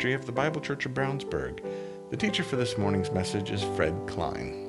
ministry of the Bible Church of Brownsburg. The teacher for this morning's message is Fred Klein.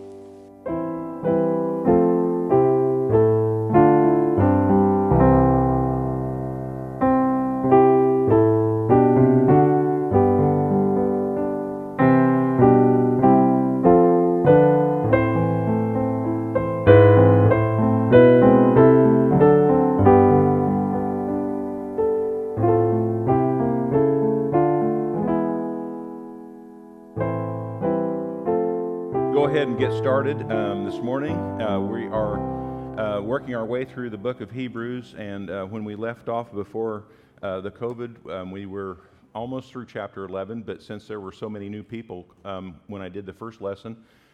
Get started this morning. We are working our way through the book of Hebrews, and when we left off before the COVID, we were almost through chapter 11, but since there were so many new people when I did the first lesson,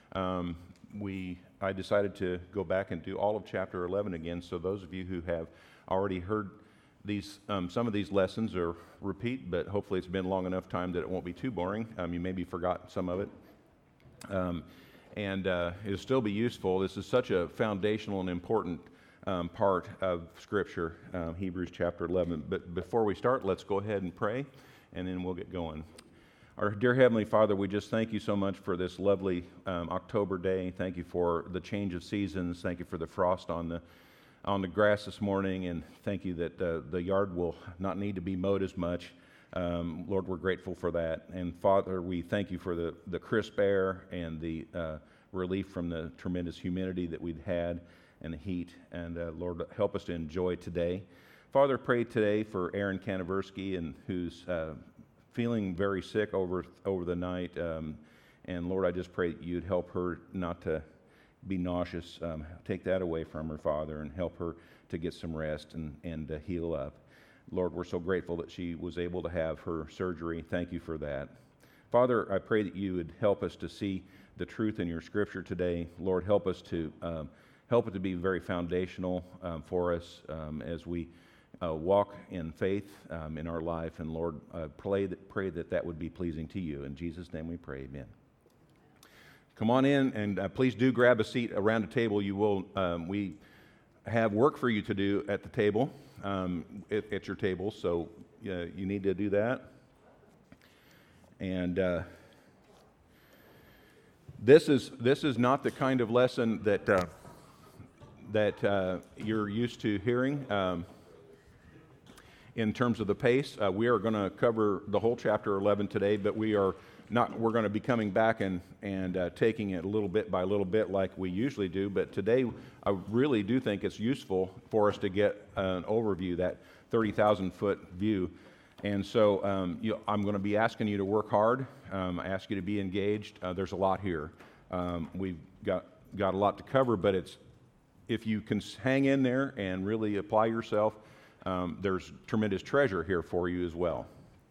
I decided to go back and do all of chapter 11 again. So those of you who have already heard these, some of these lessons are repeat, but hopefully it's been long enough time that it won't be too boring. You maybe forgot some of it. And it'll still be useful. This is such a foundational and important part of Scripture, Hebrews chapter 11. But before we start, let's go ahead and pray, and then we'll get going. Our dear Heavenly Father, we just thank you so much for this lovely October day. Thank you for the change of seasons. Thank you for the frost on the grass this morning, and thank you that the yard will not need to be mowed as much. Lord, we're grateful for that. And Father, we thank you for the crisp air and the relief from the tremendous humidity that we've had and the heat. And Lord, help us to enjoy today. Father, pray today for Aaron Kanaversky, and who's feeling very sick over the night. And Lord, I just pray that you'd help her not to be nauseous. Take that away from her, Father, and help her to get some rest and heal up. Lord, we're so grateful that she was able to have her surgery. Thank you for that. Father, I pray that you would help us to see the truth in your Scripture today. Lord, help us to help it to be very foundational for us as we walk in faith in our life. And Lord, pray that would be pleasing to you. In Jesus' name we pray, amen. Come on in, and please do grab a seat around the table. You will. We have work for you to do at the table. At your table, so you need to do that. And this is not the kind of lesson that you're used to hearing in terms of the pace. We are going to cover the whole chapter 11 today, but we're going to be coming back and taking it little bit by little bit like we usually do. But today, I really do think it's useful for us to get an overview, that 30,000-foot view. And so I'm going to be asking you to work hard. I ask you to be engaged. There's a lot here. We've got a lot to cover, but if you can hang in there and really apply yourself, there's tremendous treasure here for you as well.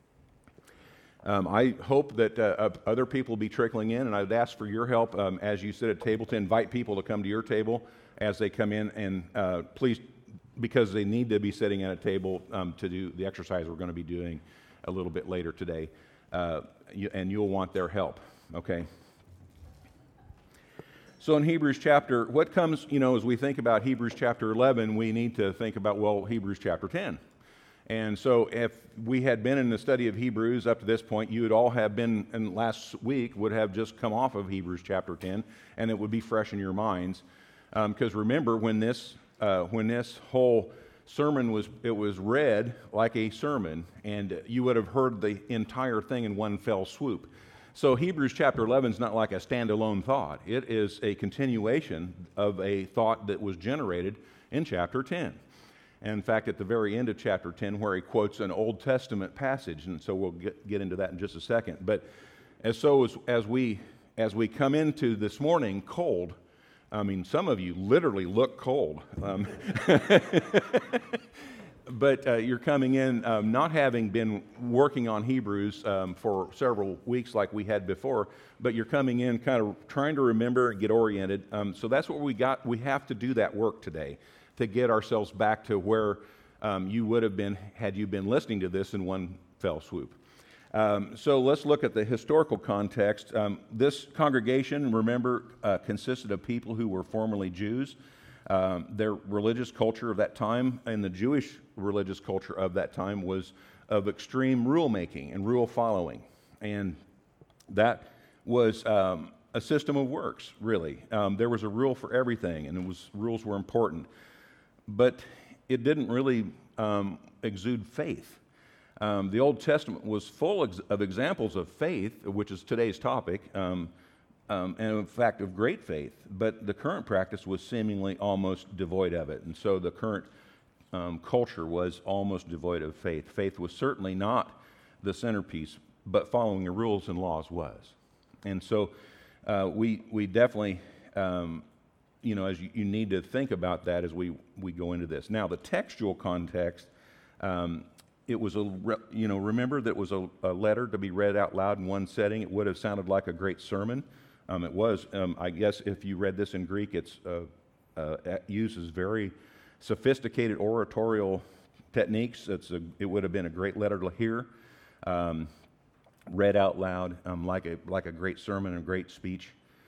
I hope that other people will be trickling in, and I'd ask for your help as you sit at the table to invite people to come to your table as they come in, and please, because they need to be sitting at a table to do the exercise we're going to be doing a little bit later today, and you'll want their help, okay? So in Hebrews chapter, what comes, as we think about Hebrews chapter 11, we need to think about, Hebrews chapter 10. And so if we had been in the study of Hebrews up to this point, you would all have been, and last week would have just come off of Hebrews chapter 10, and it would be fresh in your minds. Because remember, when this whole sermon was read like a sermon, and you would have heard the entire thing in one fell swoop. So Hebrews chapter 11 is not like a standalone thought. It is a continuation of a thought that was generated in chapter 10. And in fact, at the very end of chapter 10, where he quotes an Old Testament passage, and so we'll get into that in just a second. But as we come into this morning cold, some of you literally look cold. But you're coming in not having been working on Hebrews for several weeks like we had before, but you're coming in kind of trying to remember and get oriented. So that's what we got. We have to do that work today to get ourselves back to where you would have been had you been listening to this in one fell swoop. So let's look at the historical context. This congregation, remember, consisted of people who were formerly Jews. Their religious culture of that time and the Jewish religious culture of that time was of extreme rule making and rule following. And that was a system of works, really. There was a rule for everything, and rules were important. But it didn't really exude faith. The Old Testament was full of examples of faith, which is today's topic, and in fact of great faith. But the current practice was seemingly almost devoid of it. And so the current culture was almost devoid of faith. Faith was certainly not the centerpiece, but following the rules and laws was. And so we definitely, as you need to think about that as we go into this. Now, the textual context, it was remember that it was a letter to be read out loud in one setting. It would have sounded like a great sermon. It was. I guess if you read this in Greek, it uses very sophisticated oratorial techniques. It would have been a great letter to hear, read out loud, like a great sermon and a great speech.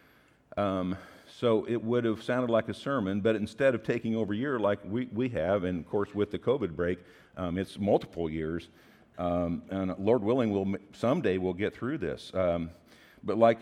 So it would have sounded like a sermon, but instead of taking over a year like we have, and of course with the COVID break, it's multiple years, and Lord willing, someday we'll get through this. But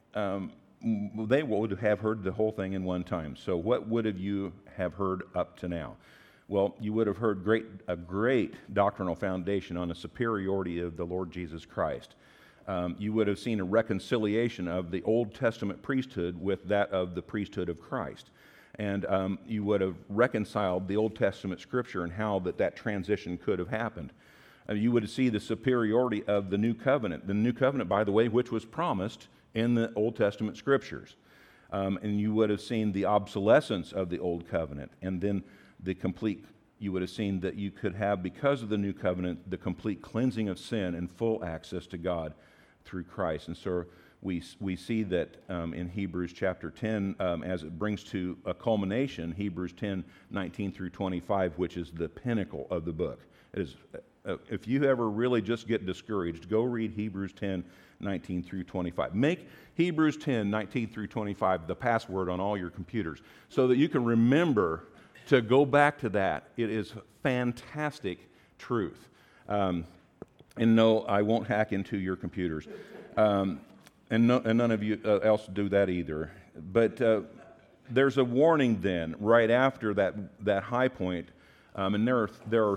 they would have heard the whole thing in one time. So what would you have heard up to now? Well, you would have heard a great doctrinal foundation on the superiority of the Lord Jesus Christ. You would have seen a reconciliation of the Old Testament priesthood with that of the priesthood of Christ. And you would have reconciled the Old Testament scripture and how that transition could have happened. You would see the superiority of the New Covenant. The New Covenant, by the way, which was promised in the Old Testament scriptures. And you would have seen the obsolescence of the Old Covenant. And then you would have seen that you could have, because of the New Covenant, the complete cleansing of sin and full access to God through Christ. And so we see that in Hebrews chapter 10, as it brings to a culmination, Hebrews 10, 19 through 25, which is the pinnacle of the book. It is, if you ever really just get discouraged, go read Hebrews 10, 19 through 25. Make Hebrews 10, 19 through 25 the password on all your computers so that you can remember to go back to that. It is fantastic truth. And no, I won't hack into your computers. And none of you else do that either. But there's a warning then right after that high point. And there are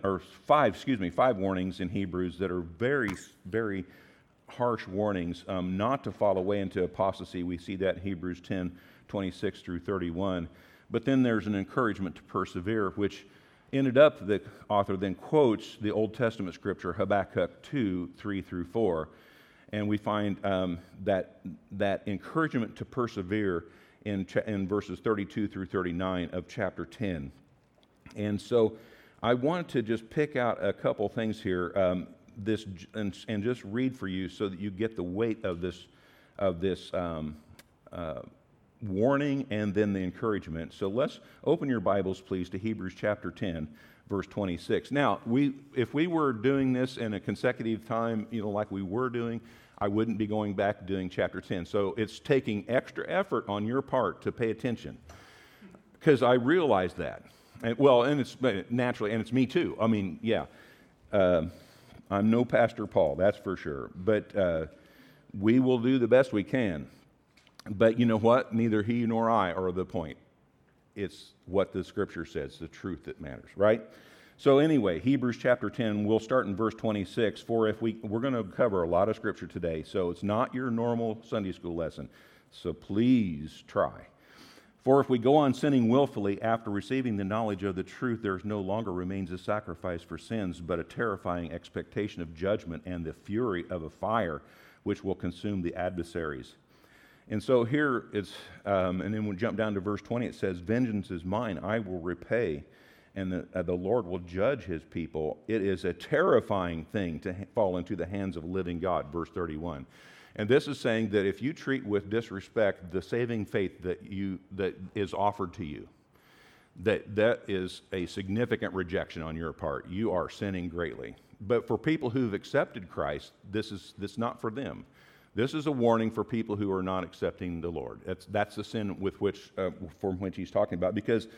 five warnings in Hebrews that are very, very harsh warnings not to fall away into apostasy. We see that in Hebrews 10, 26 through 31. But then there's an encouragement to persevere, which ended up, the author then quotes the Old Testament scripture, Habakkuk 2, 3 through 4. And we find that encouragement to persevere in verses 32 through 39 of chapter 10. And so I wanted to just pick out a couple things here, and just read for you so that you get the weight of this warning and then the encouragement. So let's open your Bibles, please, to Hebrews chapter 10, verse 26. Now, if we were doing this in a consecutive time, like we were doing, I wouldn't be going back doing chapter 10. So it's taking extra effort on your part to pay attention, because I realize that. And it's naturally, and it's me too. I mean, yeah, I'm no Pastor Paul, that's for sure. But we will do the best we can. But you know what? Neither he nor I are the point. It's what the Scripture says, the truth that matters, right? So anyway, Hebrews chapter 10, we'll start in verse 26. For we're going to cover a lot of Scripture today, so it's not your normal Sunday school lesson. So please try. For if we go on sinning willfully after receiving the knowledge of the truth, there no longer remains a sacrifice for sins, but a terrifying expectation of judgment and the fury of a fire which will consume the adversaries. And so here it's, and then we'll jump down to verse 20. It says, "Vengeance is mine, I will repay, and the Lord will judge his people." It is a terrifying thing to fall into the hands of a living God, verse 31. And this is saying that if you treat with disrespect the saving faith that is offered to you, that is a significant rejection on your part. You are sinning greatly. But for people who've accepted Christ, this is not for them. This is a warning for people who are not accepting the Lord. That's the sin from which he's talking about, because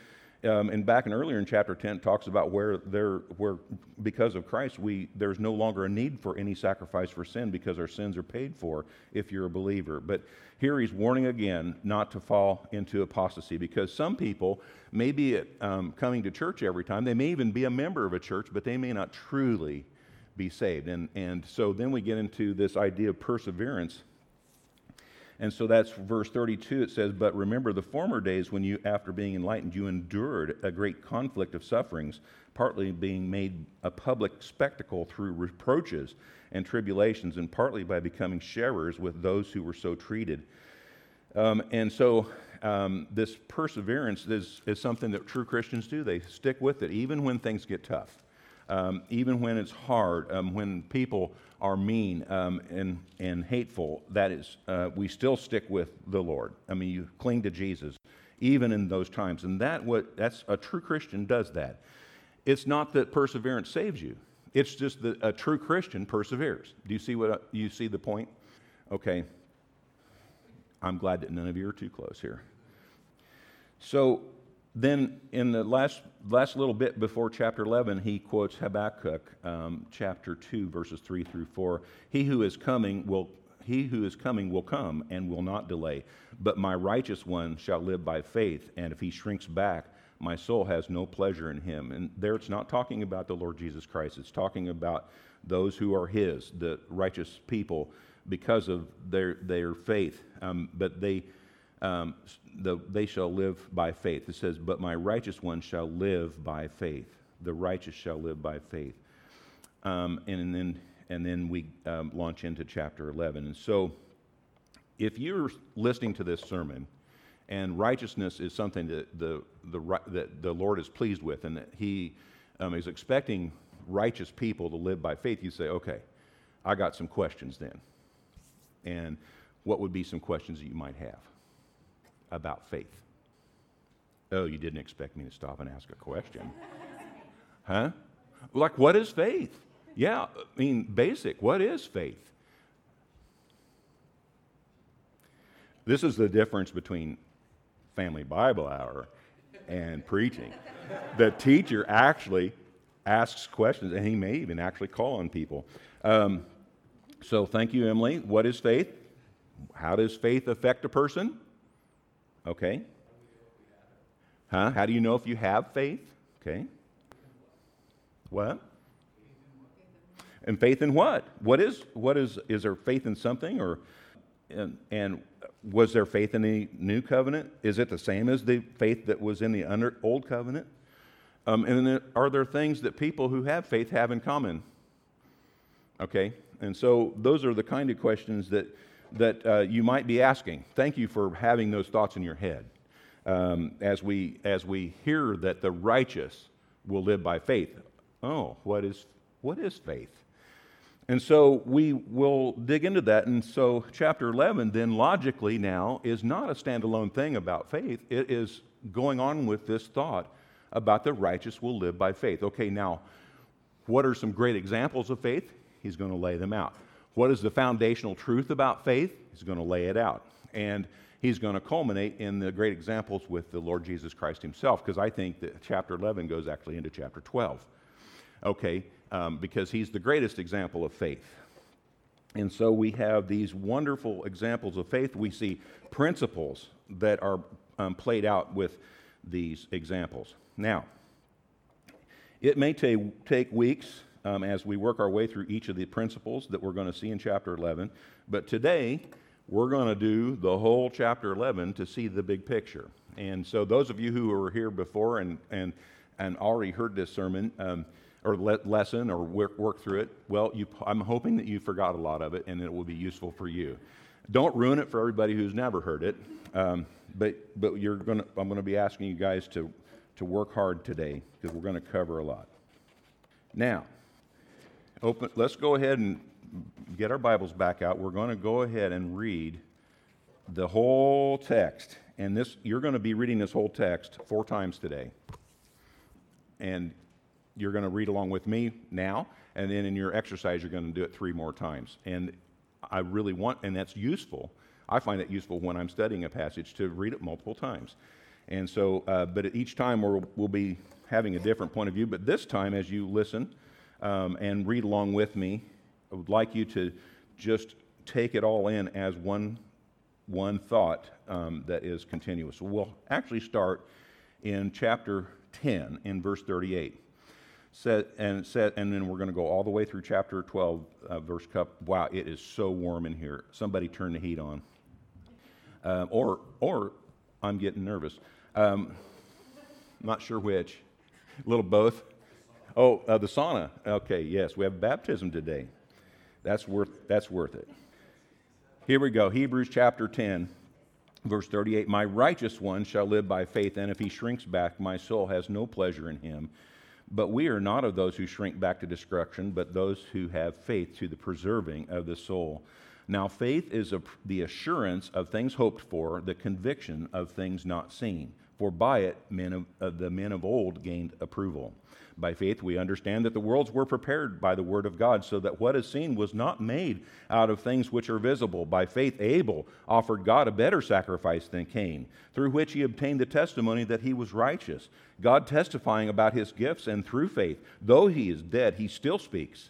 and back in earlier in chapter 10, it talks about where because of Christ, there's no longer a need for any sacrifice for sin because our sins are paid for if you're a believer. But here he's warning again not to fall into apostasy, because some people may be coming to church every time. They may even be a member of a church, but they may not truly be saved. And so then we get into this idea of perseverance. And so that's verse 32. It says, "But remember the former days when you, after being enlightened, you endured a great conflict of sufferings, partly being made a public spectacle through reproaches and tribulations, and partly by becoming sharers with those who were so treated." And so this perseverance is something that true Christians do. They stick with it, even when things get tough. Even when it's hard, when people are mean and hateful, that is, we still stick with the Lord. I mean, you cling to Jesus, even in those times. And that's a true Christian does that. It's not that perseverance saves you. It's just that a true Christian perseveres. Do you see you see the point? Okay. I'm glad that none of you are too close here. So then in the last little bit before chapter 11, he quotes Habakkuk chapter 2, verses 3 through 4. He who is coming will come and will not delay, but my righteous one shall live by faith, and if he shrinks back, my soul has no pleasure in him. And there it's not talking about the Lord Jesus Christ. It's talking about those who are his, the righteous people, because of their faith. But they shall live by faith. It says, "But my righteous one shall live by faith." The righteous shall live by faith. And then we launch into chapter 11. And so, if you're listening to this sermon, and righteousness is something that the Lord is pleased with, and that He is expecting righteous people to live by faith, you say, "Okay, I got some questions then." And what would be some questions that you might have about faith? Oh, you didn't expect me to stop and ask a question. Huh? Like, what is faith? Yeah, I mean, basic. What is faith? This is the difference between Family Bible Hour and preaching. The teacher actually asks questions, and he may even actually call on people. So thank you, Emily. What is faith? How does faith affect a person? Okay. Huh? How do you know if you have faith? Okay. What? And faith in what? Is there faith in something, or and was there faith in the new covenant? Is it the same as the faith that was in the old covenant? And then are there things that people who have faith have in common? Okay. And so those are the kind of questions that you might be asking. Thank you for having those thoughts in your head. As we hear that the righteous will live by faith. Oh, what is faith? And so we will dig into that. And so chapter 11 then logically now is not a standalone thing about faith. It is going on with this thought about the righteous will live by faith. Okay, now, what are some great examples of faith? He's going to lay them out. What is the foundational truth about faith? He's going to lay it out. And he's going to culminate in the great examples with the Lord Jesus Christ himself, because I think that chapter 11 goes actually into chapter 12. Okay, because he's the greatest example of faith. And so we have these wonderful examples of faith. We see principles that are played out with these examples. Now, it may take weeks as we work our way through each of the principles that we're going to see in chapter 11. But today, we're going to do the whole chapter 11 to see the big picture. And so those of you who were here before and already heard this sermon or lesson or work through it, well, I'm hoping that you forgot a lot of it and it will be useful for you. Don't ruin it for everybody who's never heard it. But I'm going to be asking you guys to work hard today, because we're going to cover a lot. Now, let's go ahead and get our Bibles back out. We're going to go ahead and read the whole text. And you're going to be reading this whole text 4 times today. And you're going to read along with me now, and then in your exercise, you're going to do it 3 more times. And I really want, and that's useful. I find it useful when I'm studying a passage to read it multiple times. And so, but at each time we'll be having a different point of view. But this time, as you listen and read along with me, I would like you to just take it all in as one thought that is continuous. So we'll actually start in chapter 10 in verse 38. And then we're going to go all the way through chapter 12, verse cup. Wow, it is so warm in here. Somebody turn the heat on. Or I'm getting nervous. Not sure which. A little both. Oh, the sauna. Okay, yes, we have baptism today. That's worth it. Here we go. Hebrews chapter 10, verse 38. My righteous one shall live by faith, and if he shrinks back, my soul has no pleasure in him. But we are not of those who shrink back to destruction, but those who have faith to the preserving of the soul. Now faith is the assurance of things hoped for, the conviction of things not seen. For by it the men of old gained approval. By faith we understand that the worlds were prepared by the word of God, so that what is seen was not made out of things which are visible. By faith Abel offered God a better sacrifice than Cain, through which he obtained the testimony that he was righteous, God testifying about his gifts, and through faith, though he is dead, he still speaks.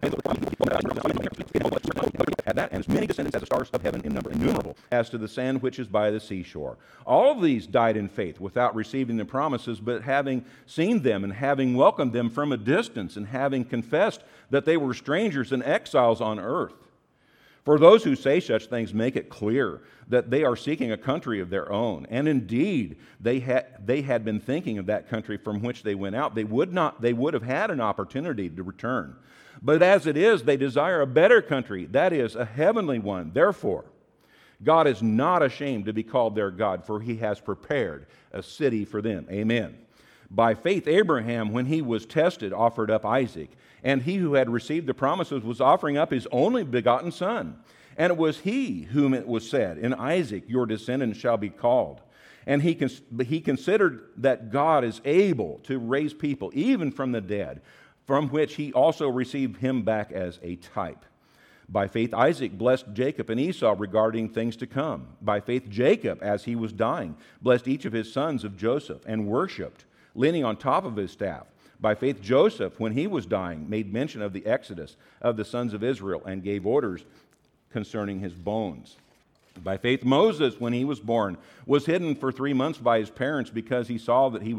And as many descendants as the stars of heaven in number, innumerable, as to the sand which is by the seashore. All of these died in faith, without receiving the promises, but having seen them, and having welcomed them from a distance, and having confessed that they were strangers and exiles on earth. For those who say such things make it clear that they are seeking a country of their own. And indeed, they had been thinking of that country from which they went out. They would have had an opportunity to return. But as it is, they desire a better country, that is, a heavenly one. Therefore, God is not ashamed to be called their God, for he has prepared a city for them. Amen. By faith, Abraham, when he was tested, offered up Isaac. And he who had received the promises was offering up his only begotten son. And it was he whom it was said, in Isaac your descendant shall be called. And he considered that God is able to raise people even from the dead, from which he also received him back as a type. By faith, Isaac blessed Jacob and Esau regarding things to come. By faith, Jacob, as he was dying, blessed each of his sons of Joseph and worshipped, leaning on top of his staff. By faith, Joseph, when he was dying, made mention of the exodus of the sons of Israel and gave orders concerning his bones. By faith, Moses, when he was born, was hidden for 3 months by his parents because they saw he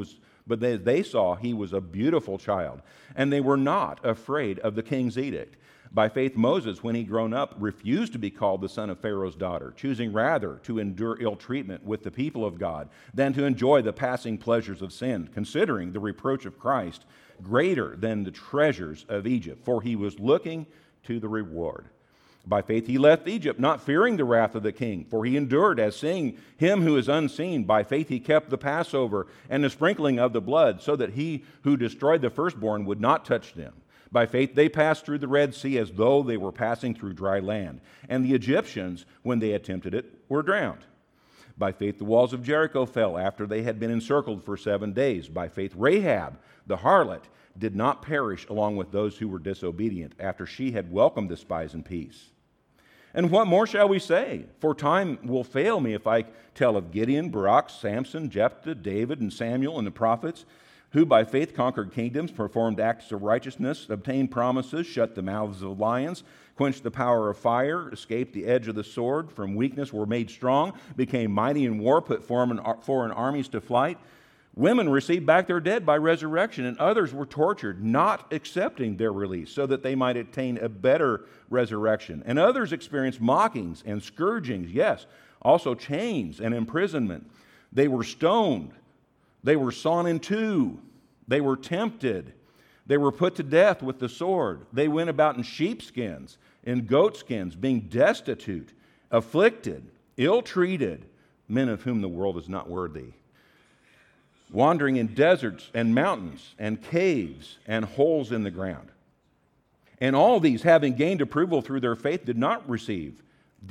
was a beautiful child, and they were not afraid of the king's edict. By faith, Moses, when he grown up, refused to be called the son of Pharaoh's daughter, choosing rather to endure ill treatment with the people of God than to enjoy the passing pleasures of sin, considering the reproach of Christ greater than the treasures of Egypt, for he was looking to the reward. By faith he left Egypt, not fearing the wrath of the king, for he endured as seeing him who is unseen. By faith he kept the Passover and the sprinkling of the blood, so that he who destroyed the firstborn would not touch them. By faith they passed through the Red Sea as though they were passing through dry land, and the Egyptians, when they attempted it, were drowned. By faith the walls of Jericho fell after they had been encircled for 7 days. By faith Rahab, the harlot, did not perish along with those who were disobedient, after she had welcomed the spies in peace. And what more shall we say? For time will fail me if I tell of Gideon, Barak, Samson, Jephthah, David, and Samuel, and the prophets, who by faith conquered kingdoms, performed acts of righteousness, obtained promises, shut the mouths of lions, quenched the power of fire, escaped the edge of the sword, from weakness were made strong, became mighty in war, put foreign armies to flight. Women received back their dead by resurrection, and others were tortured, not accepting their release, so that they might attain a better resurrection. And others experienced mockings and scourgings, yes, also chains and imprisonment. They were stoned. They were sawn in two. They were tempted. They were put to death with the sword. They went about in sheepskins, in goatskins, being destitute, afflicted, ill-treated, men of whom the world is not worthy, wandering in deserts and mountains and caves and holes in the ground. And all these, having gained approval through their faith, did not receive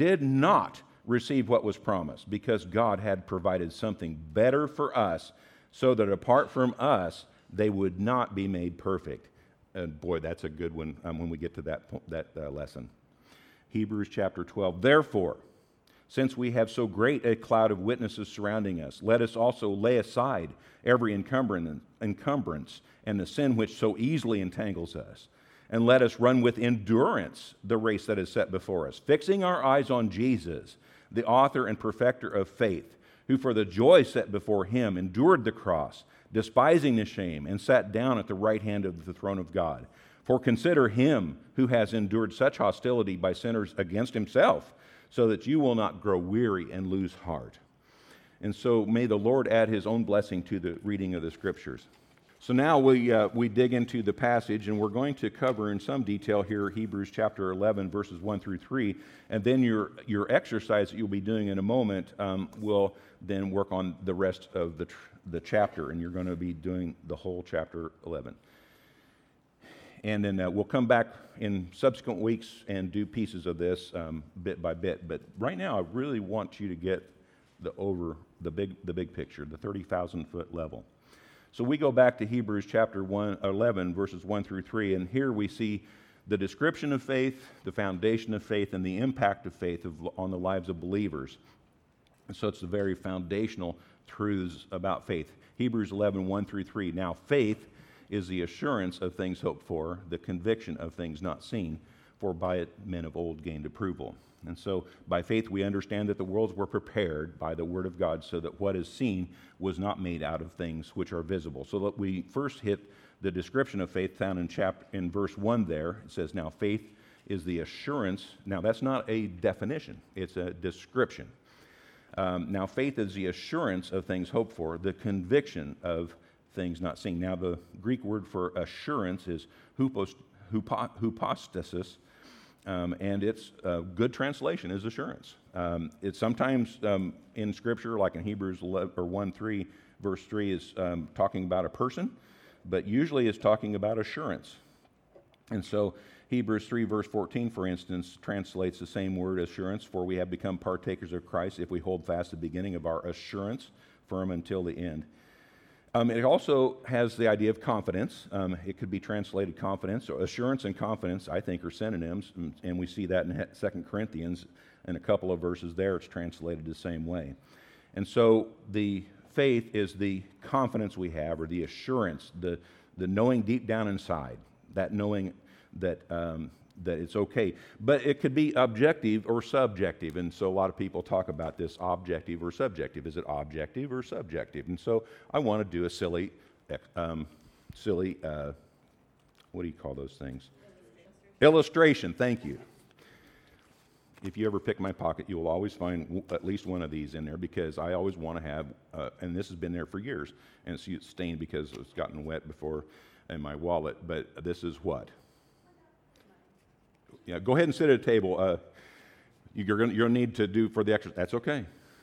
what was promised, because God had provided something better for us, so that apart from us, they would not be made perfect. And boy, that's a good one when we get to that lesson. Hebrews chapter 12. Therefore, Since we have so great a cloud of witnesses surrounding us, let us also lay aside every encumbrance and the sin which so easily entangles us. And let us run with endurance the race that is set before us, fixing our eyes on Jesus, the author and perfecter of faith, who for the joy set before him endured the cross, despising the shame, and sat down at the right hand of the throne of God. For consider him who has endured such hostility by sinners against himself, so that you will not grow weary and lose heart. And so may the Lord add his own blessing to the reading of the Scriptures. So now we dig into the passage, and we're going to cover in some detail here Hebrews chapter 11, verses 1 through 3, and then your exercise that you'll be doing in a moment will then work on the rest of the chapter, and you're going to be doing the whole chapter 11. And then we'll come back in subsequent weeks and do pieces of this bit by bit. But right now, I really want you to get the big picture, the 30,000-foot level. So we go back to Hebrews chapter 11, verses 1 through 3, and here we see the description of faith, the foundation of faith, and the impact of faith on the lives of believers. And so it's the very foundational truths about faith. Hebrews 11, 1 through 3. Now, faith is the assurance of things hoped for, the conviction of things not seen, for by it men of old gained approval. And so by faith we understand that the worlds were prepared by the word of God, so that what is seen was not made out of things which are visible. So that we first hit the description of faith found in verse 1 there. It says, now faith is the assurance. Now that's not a definition, it's a description. Now faith is the assurance of things hoped for, the conviction of things not seen. Now the Greek word for assurance is hypostasis, and its good translation is assurance. It's sometimes in Scripture, like in Hebrews 1:3, verse 3, is talking about a person, but usually it's talking about assurance. And so Hebrews 3, verse 14, for instance, translates the same word, assurance, for we have become partakers of Christ if we hold fast the beginning of our assurance firm until the end. It also has the idea of confidence. It could be translated confidence. So assurance and confidence, I think, are synonyms, and we see that in 2 Corinthians in a couple of verses there. It's translated the same way. And so the faith is the confidence we have, or the assurance, the knowing deep down inside, that knowing that that it's okay. But it could be objective or subjective, and so a lot of people talk about this objective or subjective. Is it objective or subjective? And so I want to do a silly, what do you call those things? Illustration, thank you. If you ever pick my pocket, you will always find at least one of these in there, because I always want to have, and this has been there for years, and it's stained because it's gotten wet before in my wallet, but this is what? Yeah, go ahead and sit at a table. You're going to need to do for the extra. That's okay.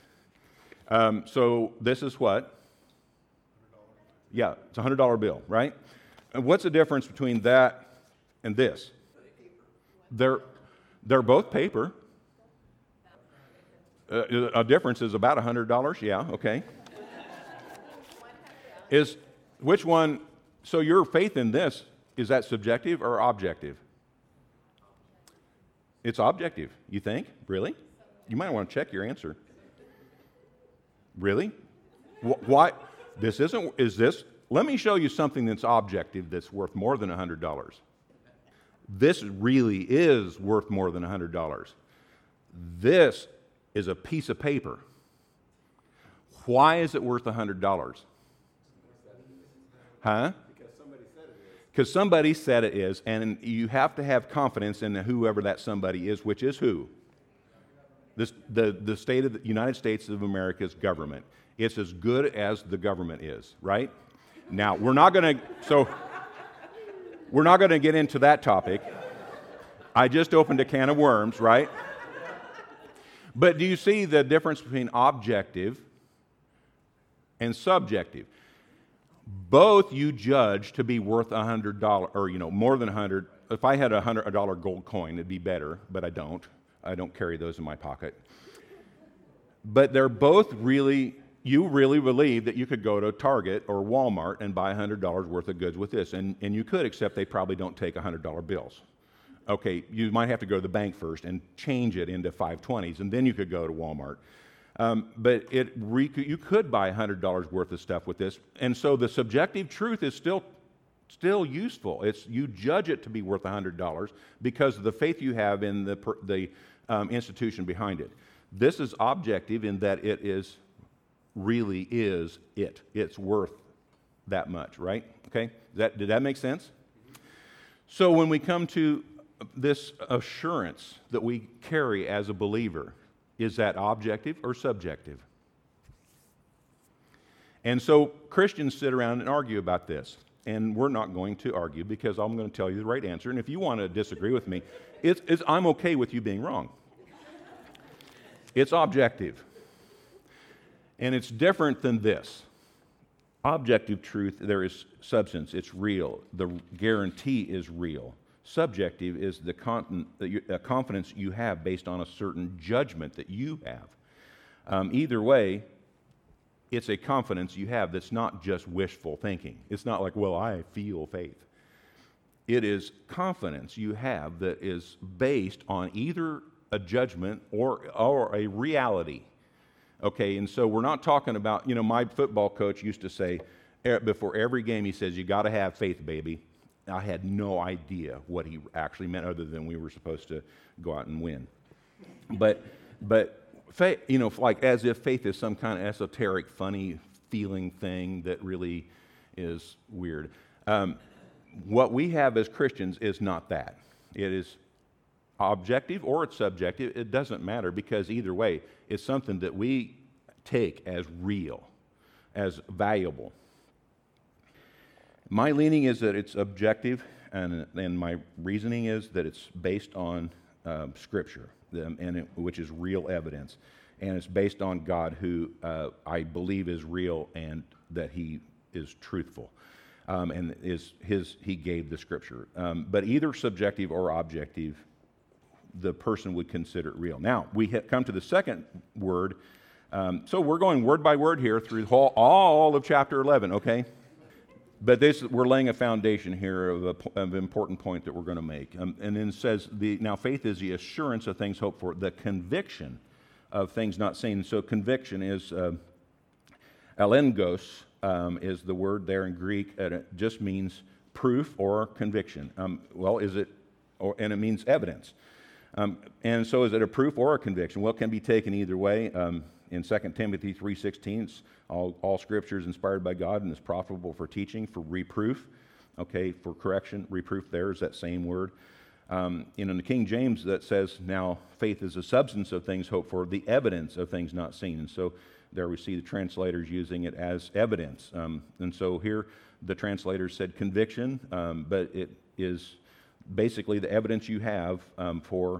So this is what? $100. Yeah, it's a $100 bill, right? And what's the difference between that and this? They're both paper. A difference is about $100. Yeah, okay. Which one? So your faith in this, is that subjective or objective? It's objective, you think? Really? You might want to check your answer. Really? Why? This isn't, is this? Let me show you something that's objective that's worth more than $100. This really is worth more than $100. This is a piece of paper. Why is it worth $100? Huh? Because somebody said it is, and you have to have confidence in whoever that somebody is, which is who? The state of the United States of America's government. It's as good as the government is, right? Now, we're not going to get into that topic. I just opened a can of worms, right? But do you see the difference between objective and subjective? Both you judge to be worth $100, or more than $100. If I had a $100 gold coin, it'd be better, but I don't. I don't carry those in my pocket. But they're both really, you really believe that you could go to Target or Walmart and buy $100 worth of goods with this, and you could, except they probably don't take $100 bills. Okay, you might have to go to the bank first and change it into 520s, and then you could go to Walmart. But you could buy $100 worth of stuff with this, and so the subjective truth is still useful. You judge it to be worth $100 because of the faith you have in the institution behind it. This is objective in that really is it. It's worth that much, right? Okay, did that make sense? So when we come to this assurance that we carry as a believer, is that objective or subjective? And so Christians sit around and argue about this. And we're not going to argue because I'm going to tell you the right answer. And if you want to disagree with me, I'm okay with you being wrong. It's objective. And it's different than this. Objective truth, there is substance. It's real. The guarantee is real. Subjective is the confidence you have based on a certain judgment that you have. Either way, it's a confidence you have that's not just wishful thinking. It's not like, well, I feel faith. It is confidence you have that is based on either a judgment or a reality. Okay, and so we're not talking about, my football coach used to say, before every game, he says, you got to have faith, baby. I had no idea what he actually meant other than we were supposed to go out and win. But faith, like as if faith is some kind of esoteric, funny feeling thing that really is weird. What we have as Christians is not that. It is objective or it's subjective. It doesn't matter because either way, it's something that we take as real, as valuable. My leaning is that it's objective, and my reasoning is that it's based on Scripture, which is real evidence. And it's based on God, who I believe is real and that He is truthful. And He gave the Scripture. But either subjective or objective, the person would consider it real. Now, we come to the second word. So we're going word by word here through all of chapter 11, okay? But we're laying a foundation here of an important point that we're going to make. And then it says, now faith is the assurance of things hoped for, the conviction of things not seen. So conviction is, elengos is the word there in Greek, and it just means proof or conviction. And it means evidence. And so is it a proof or a conviction? Well, it can be taken either way. In 2 Timothy 3:16, all Scripture is inspired by God and is profitable for teaching, for reproof, for correction. Reproof there is that same word. In the King James, that says, now faith is the substance of things hoped for, the evidence of things not seen. And so there we see the translators using it as evidence. And so here the translators said conviction, but it is basically the evidence you have for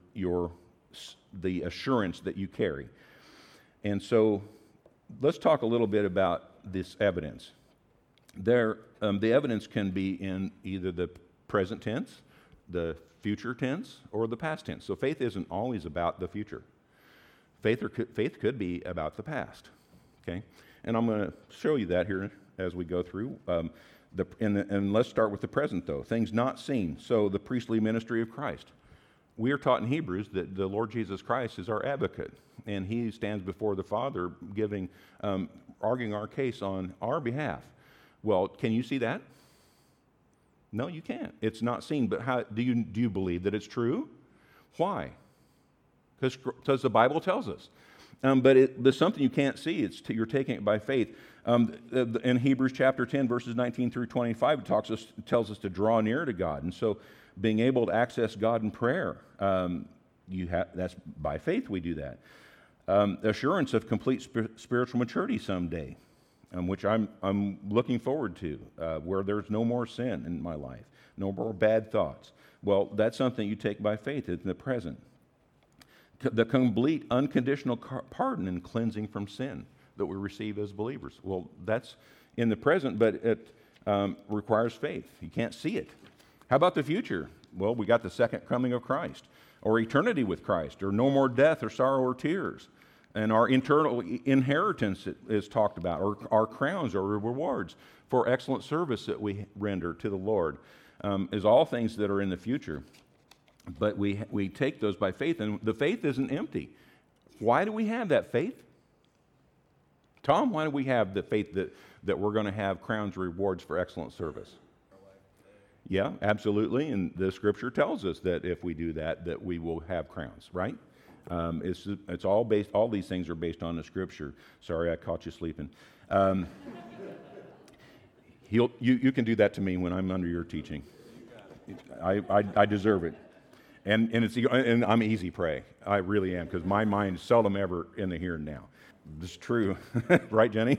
the assurance that you carry. And so let's talk a little bit about this evidence. The evidence can be in either the present tense, the future tense, or the past tense. So faith isn't always about the future. Faith could be about the past. Okay, and I'm going to show you that here as we go through. And let's start with the present, though. Things not seen. So the priestly ministry of Christ. We are taught in Hebrews that the Lord Jesus Christ is our advocate, and He stands before the Father arguing our case on our behalf. Well, can you see that? No, you can't. It's not seen, but how do you believe that it's true? Why? Because the Bible tells us. But there's something you can't see. You're taking it by faith. In Hebrews chapter 10, verses 19 through 25, it tells us to draw near to God. And so being able to access God in prayer, that's by faith we do that. Assurance of complete spiritual maturity someday, which I'm looking forward to, where there's no more sin in my life, no more bad thoughts. Well, that's something you take by faith in the present. The complete unconditional pardon and cleansing from sin that we receive as believers. Well, that's in the present, but it requires faith. You can't see it. How about the future? Well, we got the second coming of Christ, or eternity with Christ, or no more death or sorrow or tears. And our eternal inheritance is talked about, or our crowns or rewards for excellent service that we render to the Lord, is all things that are in the future. But we take those by faith, and the faith isn't empty. Why do we have that faith? Tom, why do we have the faith that we're going to have crowns and rewards for excellent service? Yeah, absolutely. And the scripture tells us that if we do that, that we will have crowns, right? It's all based, all these things are based on the scripture. Sorry, I caught you sleeping. You can do that to me when I'm under your teaching. I deserve it. And I'm easy prey. I really am, because my mind is seldom ever in the here and now. This is true. Right, Jenny?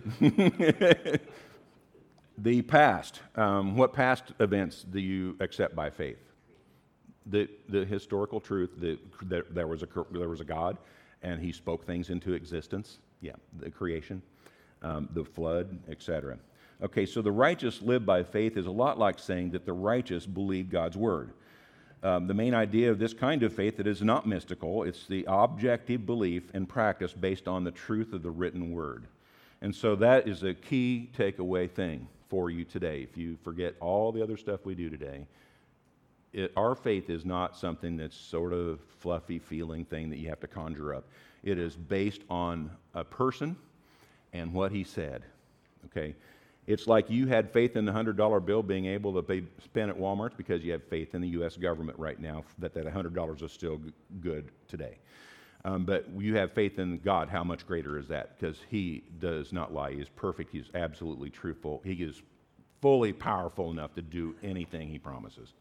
The past. What past events do you accept by faith? The historical truth that there was a God, and He spoke things into existence. Yeah, the creation, the flood, etc. Okay, so the righteous live by faith is a lot like saying that the righteous believe God's word. The main idea of this kind of faith, it is not mystical. It's the objective belief and practice based on the truth of the written word. And so that is a key takeaway thing for you today. If you forget all the other stuff we do today, our faith is not something that's sort of fluffy feeling thing that you have to conjure up. It is based on a person and what he said. Okay? It's like you had faith in the $100 bill being able to be spent at Walmart because you have faith in the U.S. government right now that $100 is still good today. But you have faith in God. How much greater is that? Because He does not lie. He is perfect. He is absolutely truthful. He is fully powerful enough to do anything He promises.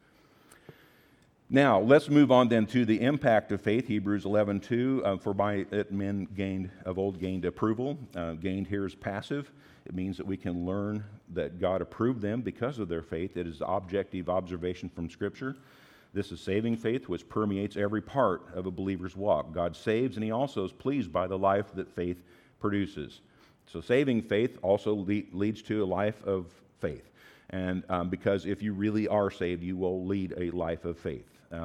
Now, let's move on then to the impact of faith. Hebrews 11:2, for by it men of old gained approval. Gained here is passive. It means that we can learn that God approved them because of their faith. It is objective observation from Scripture. This is saving faith, which permeates every part of a believer's walk. God saves, and He also is pleased by the life that faith produces. So saving faith also leads to a life of faith. And because if you really are saved, you will lead a life of faith.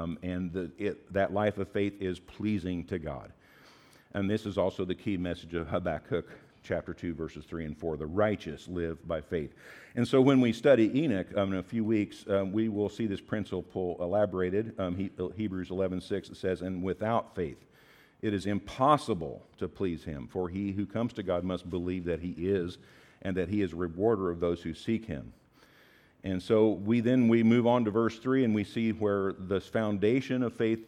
That life of faith is pleasing to God. And this is also the key message of Habakkuk chapter 2, verses 3 and 4. The righteous live by faith. And so when we study Enoch in a few weeks, we will see this principle elaborated. Hebrews 11:6, it says, and without faith, it is impossible to please Him. For he who comes to God must believe that He is, and that He is a rewarder of those who seek Him. And so we move on to verse 3, and we see where this foundation of faith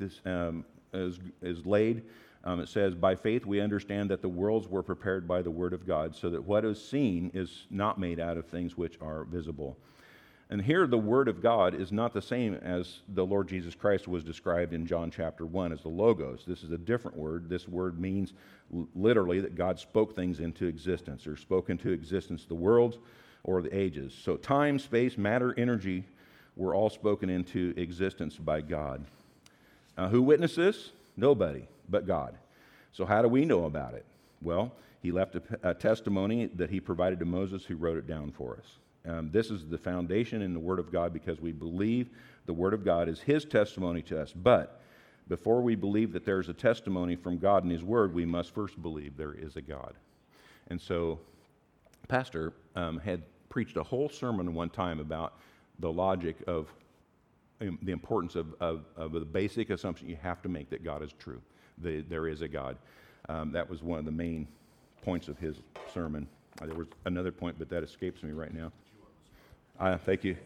is laid. It says, by faith we understand that the worlds were prepared by the word of God, so that what is seen is not made out of things which are visible. And here the word of God is not the same as the Lord Jesus Christ was described in John chapter 1 as the Logos. This is a different word. This word means literally that God spoke things into existence, or spoke into existence the worlds or the ages. So time, space, matter, energy were all spoken into existence by God. Who witnessed this? Nobody but God. So how do we know about it? Well, He left a testimony that He provided to Moses, who wrote it down for us. This is the foundation in the Word of God, because we believe the Word of God is His testimony to us. But before we believe that there's a testimony from God in His Word, we must first believe there is a God. And so Pastor had preached a whole sermon one time about the logic of the importance of the basic assumption you have to make that God is true. There is a God. That was one of the main points of his sermon. There was another point, but that escapes me right now. Thank you.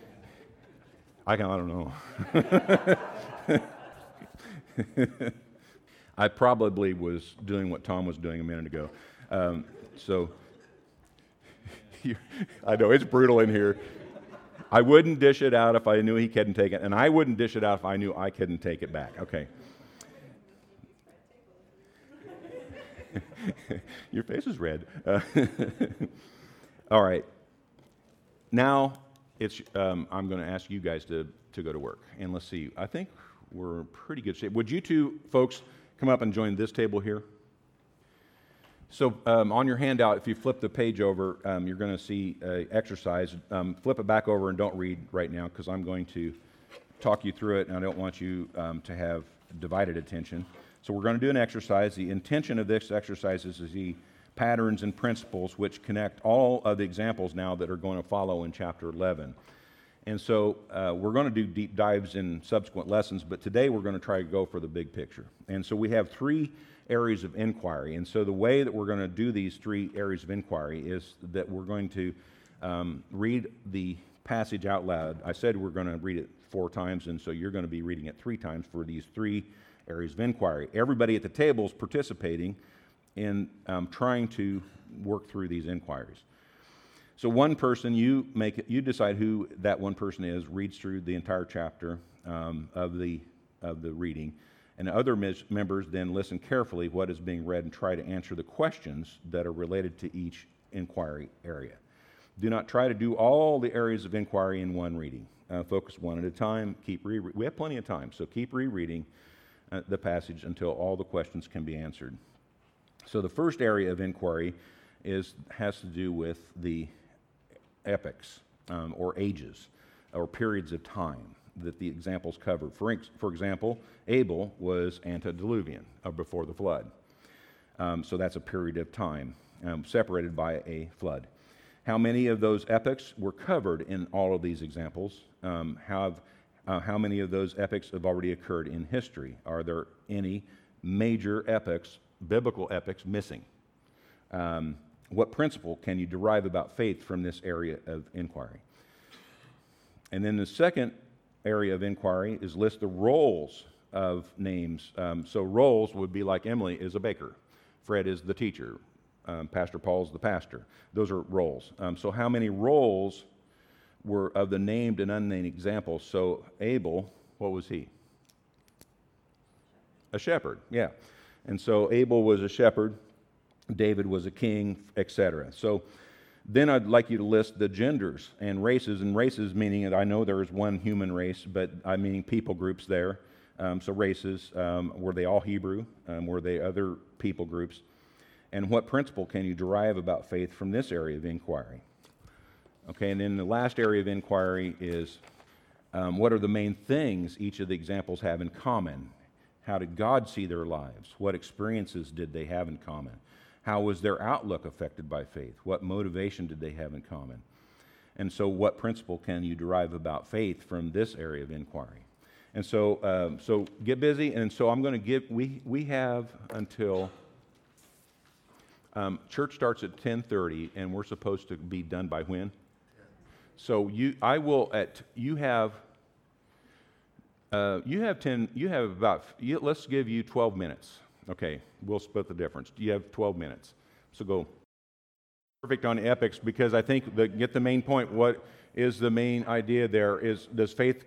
I don't know. I probably was doing what Tom was doing a minute ago. I know it's brutal in here. I wouldn't dish it out if I knew he couldn't take it, and I wouldn't dish it out if I knew I couldn't take it back. Okay. Your face is red. All right. Now I'm going to ask you guys to go to work, and let's see. I think we're in pretty good shape. Would you two folks come up and join this table here? So on your handout, if you flip the page over, you're going to see an exercise. Flip it back over and don't read right now, because I'm going to talk you through it, and I don't want you to have divided attention. So we're going to do an exercise. The intention of this exercise is to see patterns and principles which connect all of the examples now that are going to follow in chapter 11. And so we're going to do deep dives in subsequent lessons, but today we're going to try to go for the big picture. And so we have three areas of inquiry. And so the way that we're going to do these three areas of inquiry is that we're going to read the passage out loud. I said we're going to read it 4 times, and so you're going to be reading it 3 times for these 3 areas of inquiry. Everybody at the table is participating in trying to work through these inquiries. So one person, you decide who that one person is, reads through the entire chapter of the reading, and other members then listen carefully what is being read and try to answer the questions that are related to each inquiry area. Do not try to do all the areas of inquiry in one reading. Focus one at a time. We have plenty of time, so keep rereading the passage until all the questions can be answered. So the first area of inquiry has to do with the epochs or ages or periods of time that the examples cover. For example, Abel was antediluvian, or before the flood. So that's a period of time separated by a flood. How many of those epochs were covered in all of these examples? How many of those epochs have already occurred in history? Are there any major epochs, biblical epochs, missing? What principle can you derive about faith from this area of inquiry? And then the second area of inquiry is list the roles of names. So roles would be like Emily is a baker, Fred is the teacher, Pastor Paul's the pastor. Those are roles. So how many roles were of the named and unnamed examples? So Abel, what was he? A shepherd, yeah. And so Abel was a shepherd, David was a king, etc. So then I'd like you to list the genders and races meaning that I know there is one human race, but I mean people groups there. So races, were they all Hebrew? Were they other people groups? And what principle can you derive about faith from this area of inquiry? Okay, and then the last area of inquiry is what are the main things each of the examples have in common? How did God see their lives? What experiences did they have in common? How was their outlook affected by faith? What motivation did they have in common? And so what principle can you derive about faith from this area of inquiry? And so so get busy, and so I'm going to give, we have until, church starts at 10:30, and we're supposed to be done by when? So you have 10, let's give you 12 minutes. Okay, we'll split the difference. You have 12 minutes. So go. Perfect on epics, because I think get the main point. What is the main idea there is, does faith,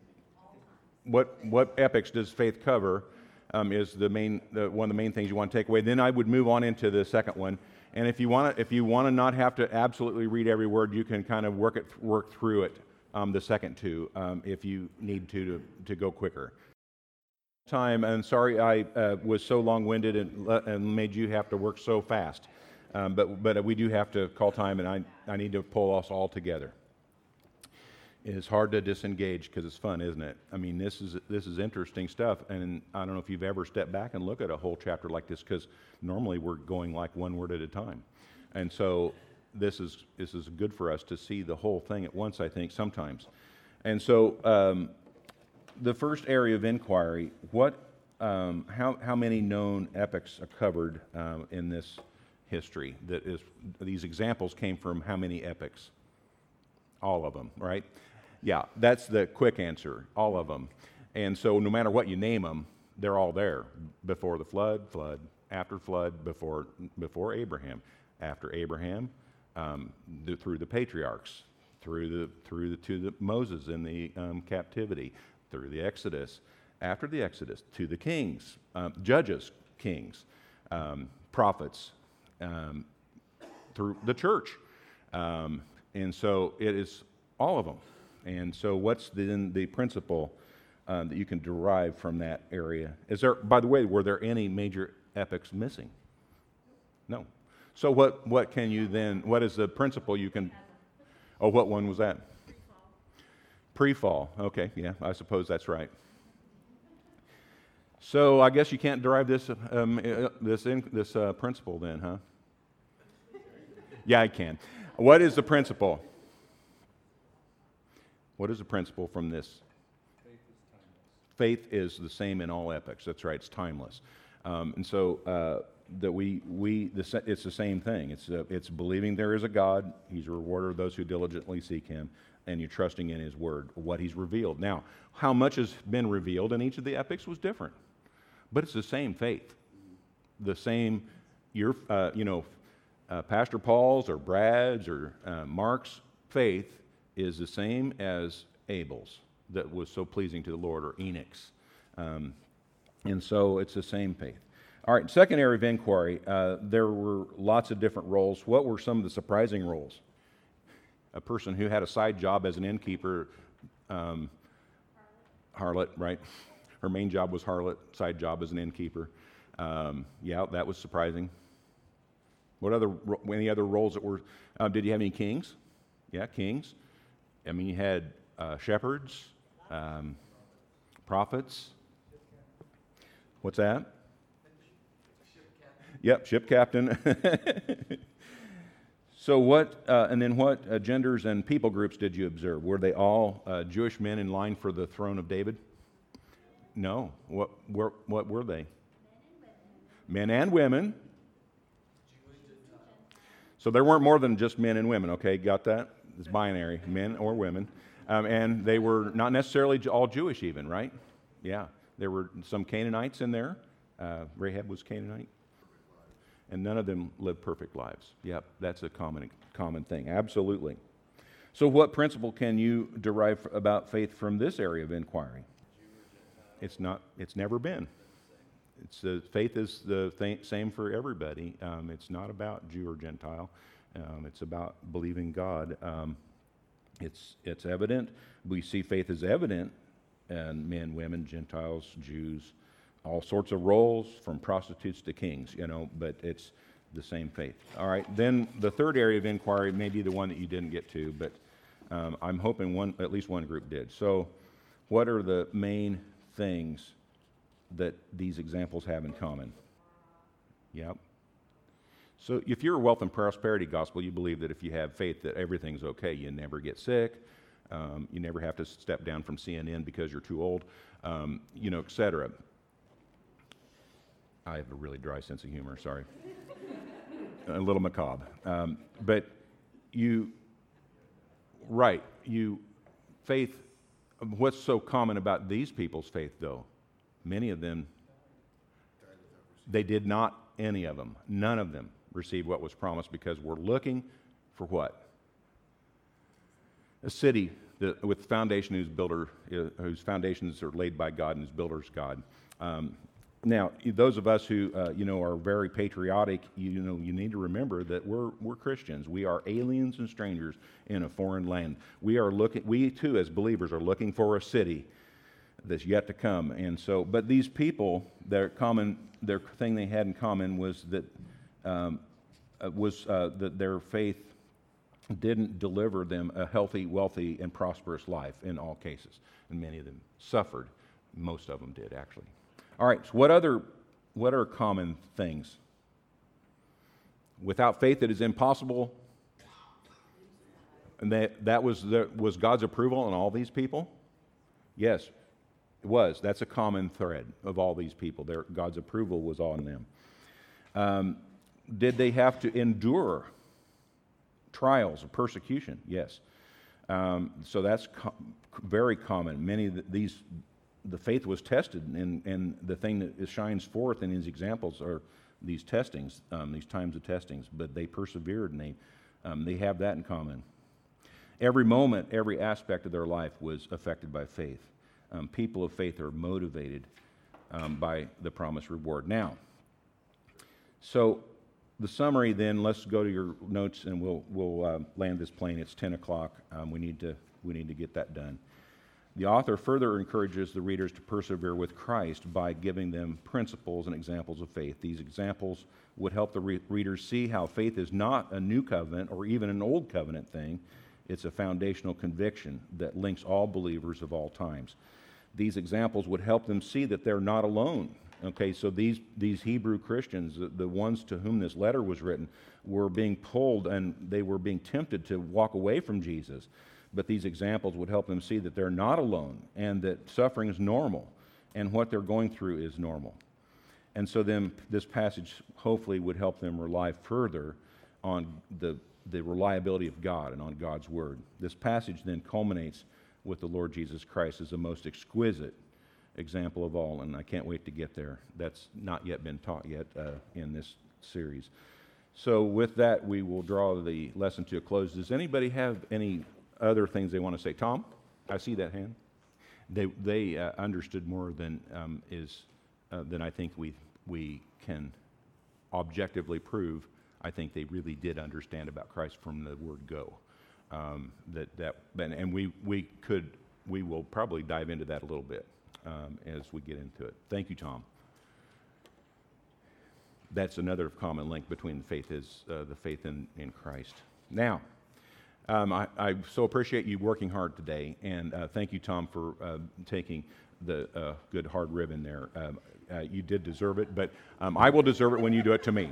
what epics does faith cover is one of the main things you want to take away. Then I would move on into the second one. And if you want to not have to absolutely read every word, you can kind of work through it, the second two, if you need to go quicker. Time, and sorry I was so long-winded and made you have to work so fast, but we do have to call time, and I need to pull us all together. It's hard to disengage because it's fun, isn't it? I mean, this is interesting stuff, and I don't know if you've ever stepped back and look at a whole chapter like this, because normally we're going like one word at a time, and so this is good for us to see the whole thing at once, I think, sometimes. And so the first area of inquiry, how many known epics are covered in this history? These examples came from how many epics? All of them, right? Yeah, that's the quick answer, all of them. And so no matter what you name them, they're all there. Before the flood, after flood, before Abraham, after Abraham, through the patriarchs, to the Moses in the captivity, through the Exodus, after the Exodus, to the kings, judges, kings, prophets, through the church. And so it is all of them. And so what's then the principle that you can derive from that area? By the way, were there any major epics missing? No. So what can you then, what is the principle you can, what one was that? Pre-fall. Okay, yeah, I suppose that's right. So I guess you can't derive this principle then, huh? Yeah, I can. What is the principle? What is the principle from this? Faith is the same in all epochs. That's right. It's timeless. And so it's the same thing. It's believing there is a God. He's a rewarder of those who diligently seek Him, and you're trusting in His Word, what He's revealed. Now, how much has been revealed in each of the epochs was different, but it's the same faith. The same, Pastor Paul's or Brad's or Mark's faith is the same as Abel's that was so pleasing to the Lord, or Enoch's. And so it's the same faith. All right, second area of inquiry, there were lots of different roles. What were some of the surprising roles? A person who had a side job as an innkeeper, harlot, right? Her main job was harlot, side job as an innkeeper. That was surprising. Any other roles that were, did you have any kings? Yeah, kings. I mean, you had shepherds, prophets. What's that? Yep, ship captain. So what, and then what genders and people groups did you observe? Were they all Jewish men in line for the throne of David? No. What were they? Men and women. So there weren't more than just men and women, okay? Got that? It's binary, men or women. And they were not necessarily all Jewish even, right? Yeah. There were some Canaanites in there. Rahab was Canaanite. And none of them lived perfect lives. Yep, that's a common thing. Absolutely. So what principle can you derive about faith from this area of inquiry? It's never been. Faith is the same for everybody. It's not about Jew or Gentile. It's about believing God. It's evident. We see faith as evident in men, women, Gentiles, Jews, all sorts of roles, from prostitutes to kings, but it's the same faith. All right, then the third area of inquiry may be the one that you didn't get to, but I'm hoping at least one group did. So what are the main things that these examples have in common? Yep. So if you're a wealth and prosperity gospel, you believe that if you have faith that everything's okay, you never get sick, you never have to step down from CNN because you're too old, etc. I have a really dry sense of humor, sorry. A little macabre. Faith, what's so common about these people's faith, though? Many of them, they did not, any of them, none of them received what was promised, because we're looking for what? A city with foundation whose foundations are laid by God and whose builder's God. Now, those of us who are very patriotic, you need to remember that we're Christians. We are aliens and strangers in a foreign land. We too, as believers, are looking for a city that's yet to come. And so, but these people, their thing they had in common was that their faith didn't deliver them a healthy, wealthy, and prosperous life in all cases. And many of them suffered. Most of them did, actually. All right, so what are common things? Without faith it is impossible. And that was God's approval on all these people? Yes, it was. That's a common thread of all these people. God's approval was on them. Did they have to endure trials or persecution? Yes. So that's very common. Many of the faith was tested, and the thing that shines forth in these examples are these testings, these times of testings. But they persevered, and they have that in common. Every moment, every aspect of their life was affected by faith. People of faith are motivated by the promised reward. Now, so the summary then, let's go to your notes, and we'll land this plane. It's 10 o'clock. We need to get that done. The author further encourages the readers to persevere with Christ by giving them principles and examples of faith. These examples would help the readers see how faith is not a new covenant or even an old covenant thing. It's a foundational conviction that links all believers of all times. These examples would help them see that they're not alone. Okay, so these Hebrew Christians, the ones to whom this letter was written, were being pulled, and they were being tempted to walk away from Jesus. but these examples would help them see that they're not alone and that suffering is normal and what they're going through is normal. And so then this passage hopefully would help them rely further on the reliability of God and on God's Word. This passage then culminates with the Lord Jesus Christ as the most exquisite example of all, and I can't wait to get there. That's not yet been taught yet in this series. So with that, we will draw the lesson to a close. Does anybody have any other things they want to say? Tom, I see that hand. They understood more than I think we can objectively prove. I think they really did understand about Christ from the word go. And we will probably dive into that a little bit as we get into it. Thank you, Tom. That's another common link between the faith in Christ. Now, I so appreciate you working hard today, and thank you, Tom, for taking the good hard ribbon there. You did deserve it, but I will deserve it when you do it to me.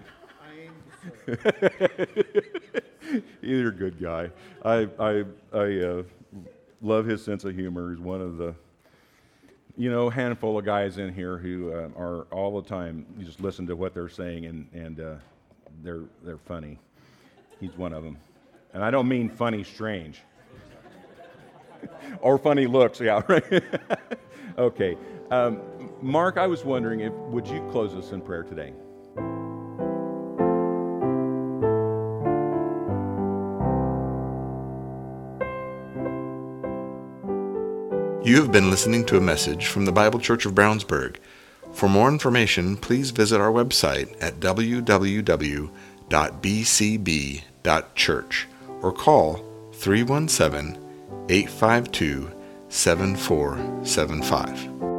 You're a good guy. I love his sense of humor. He's one of the handful of guys in here who are all the time. You just listen to what they're saying, and they're funny. He's one of them, and I don't mean funny, strange, or funny looks. Yeah, right. Okay, Mark, I was wondering would you close us in prayer today? You have been listening to a message from the Bible Church of Brownsburg. For more information, please visit our website at www.bcb.church or call 317-852-7475.